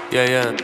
Yeah.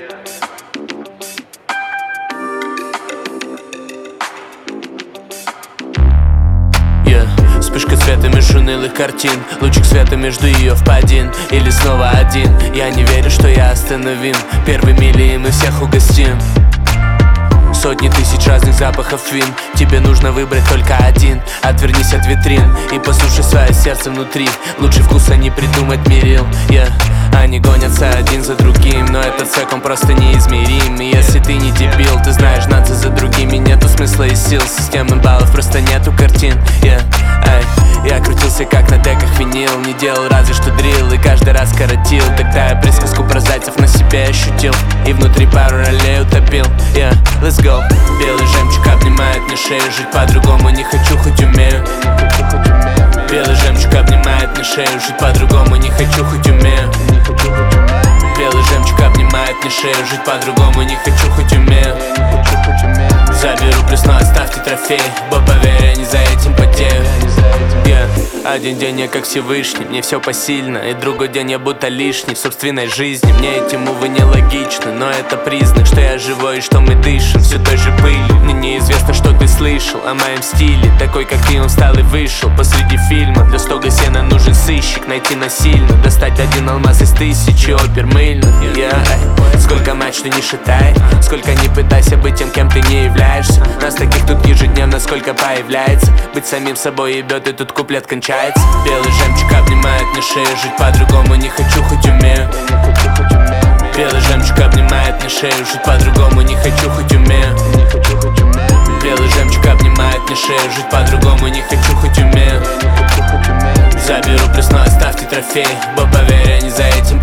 Вспышка света меж унылых картин, лучик света между ее впадин. Или снова один, я не верю, что я остановим. Первой мили и мы всех угостим. Сотни тысяч разных запахов вин, тебе нужно выбрать только один. Отвернись от витрин и послушай свое сердце внутри. Лучший вкус они придумать мерил, Они гонятся один за другим, но этот сек он просто неизмерим. И если ты не дебил, ты знаешь, гнаться за другими нету смысла и сил. Системы баллов просто нету картин, Я крутился как на деках винил, не делал разве что дрил и каждый раз коротил. Тогда я присказку про зайцев на себе ощутил и внутри пару ролей утопил, Let's go. Белый жемчуг обнимает мне шею, жить по-другому не хочу, хоть умею. Белый жемчуг обнимает мне шею, жить по-другому не хочу, хоть умею. Белый жемчуг обнимает мне шею, жить по-другому не хочу, хоть умею. Заберу плюс, но оставьте трофей, бо поверь, я не за этим потею. Один день я как Всевышний, мне все посильно, и другой день я будто лишний в собственной жизни. Мне эти мувы нелогичны, но это признак, что я живой и что мы дышим все той же пылью. Мне неизвестно, что ты слышал о моем стиле, такой как ты, он встал и вышел посреди фильма. Для стога сена нужен сыщик, найти насильно, достать один алмаз из тысячи опер мыльных. Сколько мачт ты не шатай, сколько не пытайся быть тем, кем ты не являешься. Нас таких тут ежедневно сколько появляется. Быть самим собой ебет, и тут куплет кончается. Белый жемчуг обнимает мне шею, жить по-другому не хочу, хоть умею. Белый жемчуг обнимает мне шею, жить по-другому не хочу, хоть умею. Белый жемчуг обнимает мне шею, жить по-другому не хочу, хоть умею. Заберу плюс, но оставьте трофей, бо поверь, я не за этим